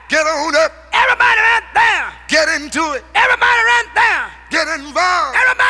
Get on up. Everybody right there. Get into it. Everybody right there. Get involved. Everybody